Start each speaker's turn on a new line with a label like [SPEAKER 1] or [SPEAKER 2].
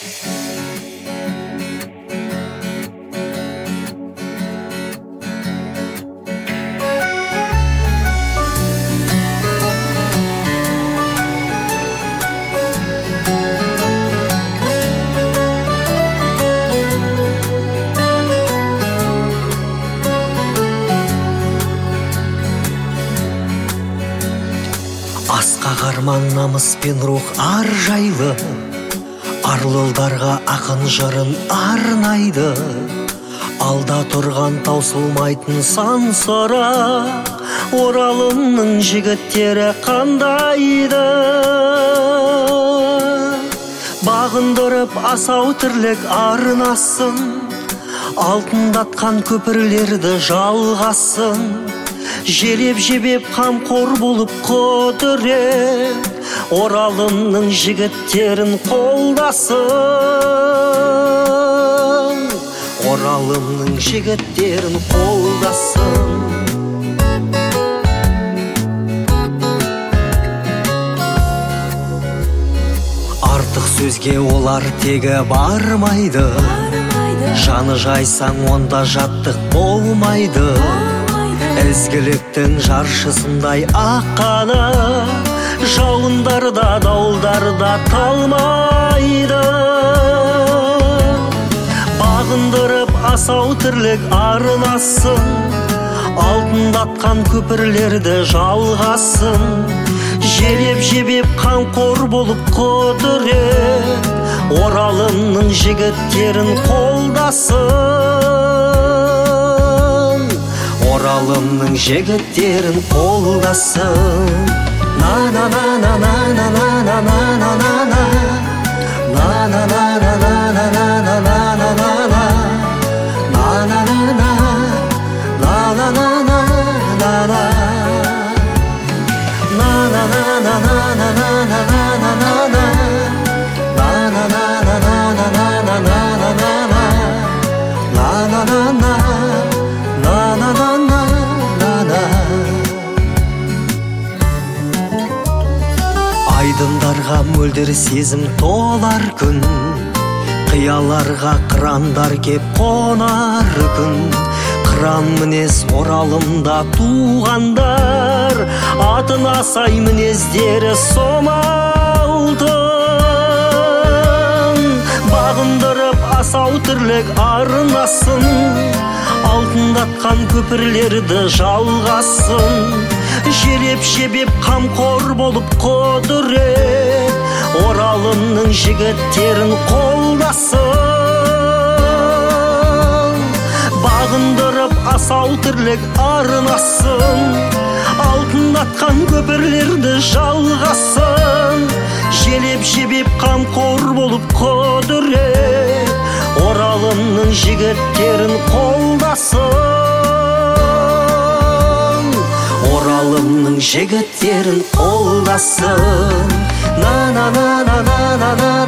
[SPEAKER 1] Асқақ арман, намыс пен рух ар жайлы, арлылдарға ақын жырын арнайды. Алда тұрған таусылмайтын сан сұрақ, Оралымның жігіттері қандайды. Бағындырып асау тірлік арнасын, алтындатқан көпірлерді жалғасын. Желеп-жебеп қамқор болып құдірет, Оралымның жігіттерін қолдасын. Оралымның жігіттерін қолдасын. Артық сөзге олар тегі бармайды, жаны жайсаң онда жаттық болмайды. Ізгіліктің жаршысындай аққаны, жауындарда, дауылдарда талмайды. Бағындырып асау тірлік арнасын, алтындатқан көпірлерді жалғасын. Желеп-жебеп қамқор болып құдірет, Оралымның жігіттерін қолдасын. Оралымның жігіттерін қолдасын. На-на-на-на-на-на-на-на-на-на-на. На-на-на-на-на-на-на-на-на-на. На-на-на-на. На-на-на-на-на-на. На-на-на-на-на-на-на-на-на. На-на-на-на-на-на-на-на-на-на. На-на-на-на. Айдындарға мөлдір сезім толар күн, қияларға қырандар кеп қонар күн. Қыран мінез Оралымда туғандар, атына сай мінездері сомалтын. Бағындырып асау тірлік арнасын, алтындатқан көпірлерді жалғасын. Желеп-жебеп қамқор болып құдірет, Оралымның жігіттерін қолдасын. Бағындырып асау тірлік арнасын, алтындатқан көпірлерді жалғасын. Желеп-жебеп қамқор болып құдірет, Оралымның жігіттерін қолдасын. Оралымның жігіттерін қолдасын. На-на-на-на-на-на-на.